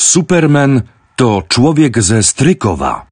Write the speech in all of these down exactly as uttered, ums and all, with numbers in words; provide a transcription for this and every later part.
Superman to człowiek ze Strykowa.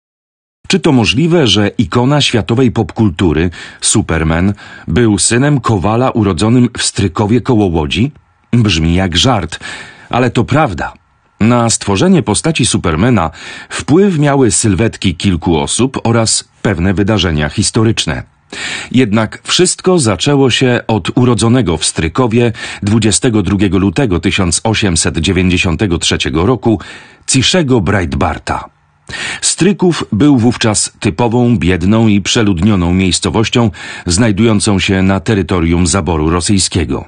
Czy to możliwe, że ikona światowej popkultury, Superman, był synem kowala urodzonym w Strykowie koło Łodzi? Brzmi jak żart, ale to prawda. Na stworzenie postaci Supermana wpływ miały sylwetki kilku osób oraz pewne wydarzenia historyczne. Jednak wszystko zaczęło się od urodzonego w Strykowie dwudziestego drugiego lutego tysiąc osiemset dziewięćdziesiątego trzeciego roku Ciszego Breitbarta. Stryków był wówczas typową, biedną i przeludnioną miejscowością znajdującą się na terytorium zaboru rosyjskiego.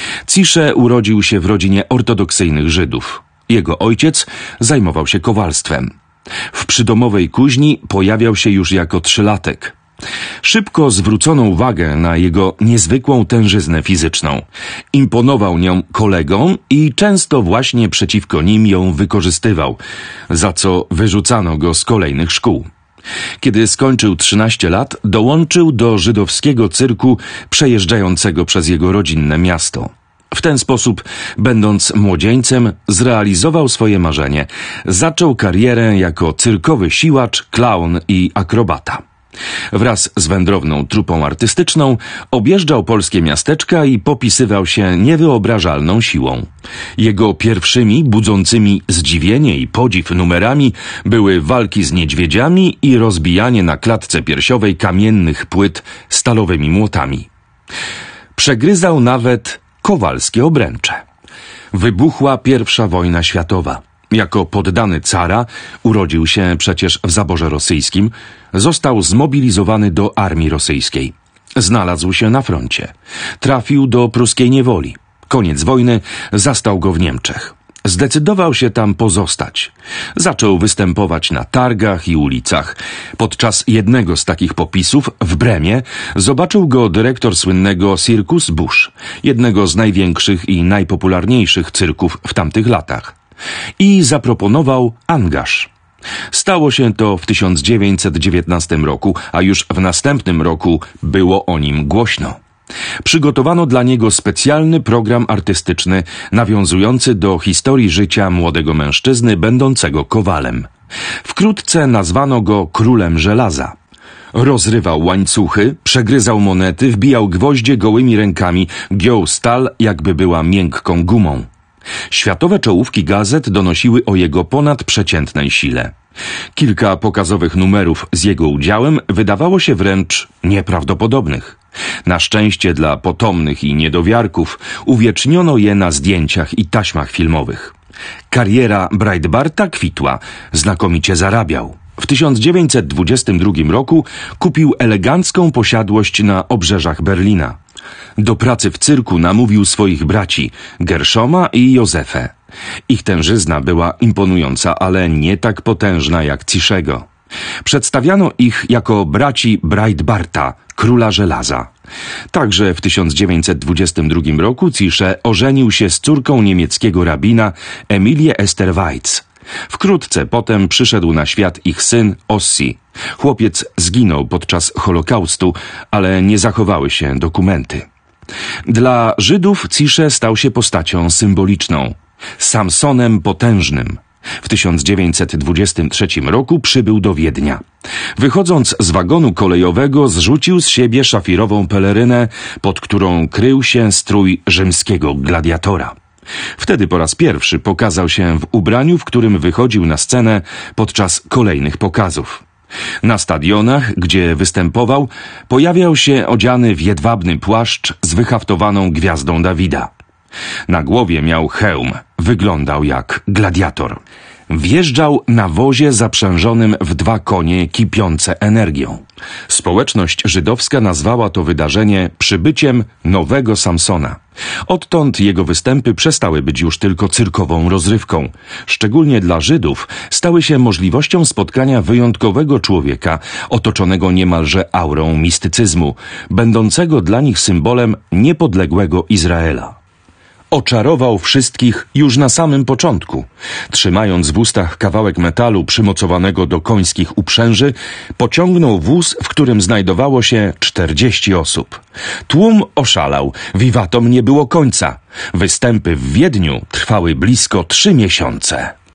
Cisze urodził się w rodzinie ortodoksyjnych Żydów. Jego ojciec zajmował się kowalstwem. W przydomowej kuźni pojawiał się już jako trzylatek. Szybko zwrócono uwagę na jego niezwykłą tężyznę fizyczną. Imponował nią kolegom i często właśnie przeciwko nim ją wykorzystywał, za co wyrzucano go z kolejnych szkół. Kiedy skończył trzynaście lat, dołączył do żydowskiego cyrku przejeżdżającego przez jego rodzinne miasto. W ten sposób, będąc młodzieńcem, zrealizował swoje marzenie. Zaczął karierę jako cyrkowy siłacz, klaun i akrobata. Wraz z wędrowną trupą artystyczną objeżdżał polskie miasteczka i popisywał się niewyobrażalną siłą. Jego pierwszymi, budzącymi zdziwienie i podziw numerami były walki z niedźwiedziami i rozbijanie na klatce piersiowej kamiennych płyt stalowymi młotami. Przegryzał nawet kowalskie obręcze. Wybuchła pierwsza wojna światowa. Jako poddany cara, urodził się przecież w zaborze rosyjskim, został zmobilizowany do armii rosyjskiej. Znalazł się na froncie. Trafił do pruskiej niewoli. Koniec wojny zastał go w Niemczech. Zdecydował się tam pozostać. Zaczął występować na targach i ulicach. Podczas jednego z takich popisów w Bremie zobaczył go dyrektor słynnego Circus Bush, jednego z największych i najpopularniejszych cyrków w tamtych latach. I zaproponował angaż. Stało się to w tysiąc dziewięćset dziewiętnastym roku, a już w następnym roku było o nim głośno. Przygotowano dla niego specjalny program artystyczny nawiązujący do historii życia młodego mężczyzny będącego kowalem. Wkrótce nazwano go Królem Żelaza. Rozrywał łańcuchy, przegryzał monety, wbijał gwoździe gołymi rękami, giął stal, jakby była miękką gumą. Światowe czołówki gazet donosiły o jego ponadprzeciętnej sile. Kilka pokazowych numerów z jego udziałem wydawało się wręcz nieprawdopodobnych. Na szczęście dla potomnych i niedowiarków uwieczniono je na zdjęciach i taśmach filmowych. Kariera Breitbarta kwitła, znakomicie zarabiał. W tysiąc dziewięćset dwudziestym drugim roku kupił elegancką posiadłość na obrzeżach Berlina. Do pracy w cyrku namówił swoich braci, Gershoma i Józefę. Ich tężyzna była imponująca, ale nie tak potężna jak Ciszego. Przedstawiano ich jako braci Breitbarta, króla żelaza. Także w tysiąc dziewięćset dwudziestym drugim roku Cisze ożenił się z córką niemieckiego rabina Emilie Ester Weitz. Wkrótce potem przyszedł na świat ich syn Ossi. Chłopiec zginął podczas Holokaustu, ale nie zachowały się dokumenty. Dla Żydów Cisze stał się postacią symboliczną. Samsonem potężnym. W tysiąc dziewięćset dwudziestym trzecim roku przybył do Wiednia. Wychodząc z wagonu kolejowego, zrzucił z siebie szafirową pelerynę, pod którą krył się strój rzymskiego gladiatora. Wtedy po raz pierwszy pokazał się w ubraniu, w którym wychodził na scenę podczas kolejnych pokazów. Na stadionach, gdzie występował, pojawiał się odziany w jedwabny płaszcz z wyhaftowaną gwiazdą Dawida. Na głowie miał hełm, wyglądał jak gladiator. Wjeżdżał na wozie zaprzężonym w dwa konie kipiące energią. Społeczność żydowska nazwała to wydarzenie przybyciem nowego Samsona. Odtąd jego występy przestały być już tylko cyrkową rozrywką. Szczególnie dla Żydów stały się możliwością spotkania wyjątkowego człowieka, otoczonego niemalże aurą mistycyzmu, będącego dla nich symbolem niepodległego Izraela. Oczarował wszystkich już na samym początku. Trzymając w ustach kawałek metalu przymocowanego do końskich uprzęży, pociągnął wóz, w którym znajdowało się czterdzieści osób. Tłum oszalał, wiwatom nie było końca. Występy w Wiedniu trwały blisko trzy miesiące.